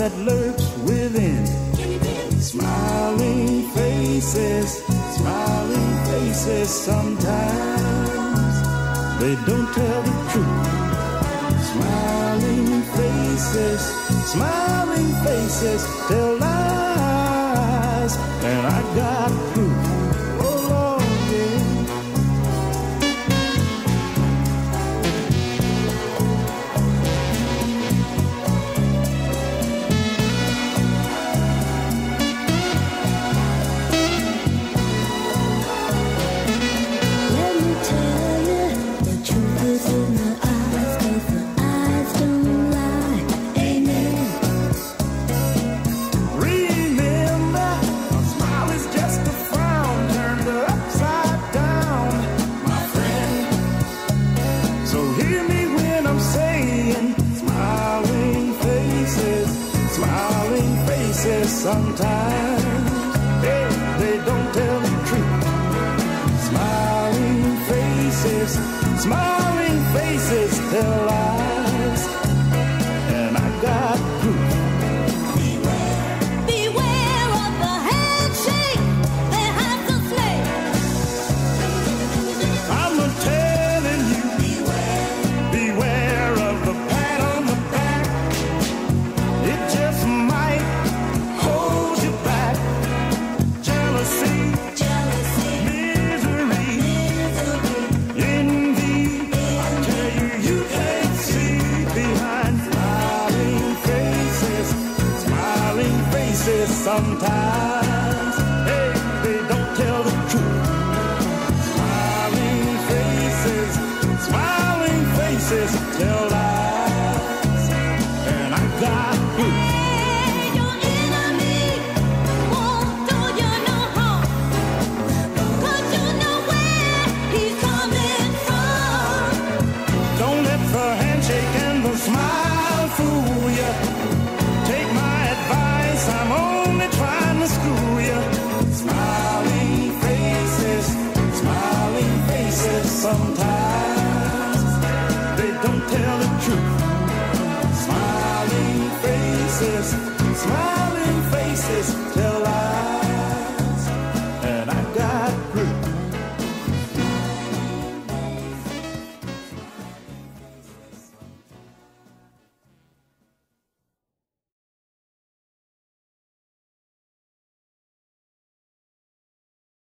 that lurks within. Smiling faces, sometimes they don't tell the truth. Smiling faces tell lies, and I got proof. Oh Lord, yeah. Sometimes they don't tell the truth. Smiling faces tell lies, and I got proof. Beware of the handshake that has a snake. I'm telling you, beware of the pat on the back. It just might hold you back. Jealousy, misery, envy. I tell you, you can't see behind smiling faces. Sometimes, hey, they don't tell the truth. Smiling faces tell lies, and I got proof. Your enemy won't do you no harm, 'cause you know where he's coming from. Don't let the handshake and the smile fool you. Take my advice, I'm only trying to school you. Smiling faces, sometimes they don't tell the truth. Smiling faces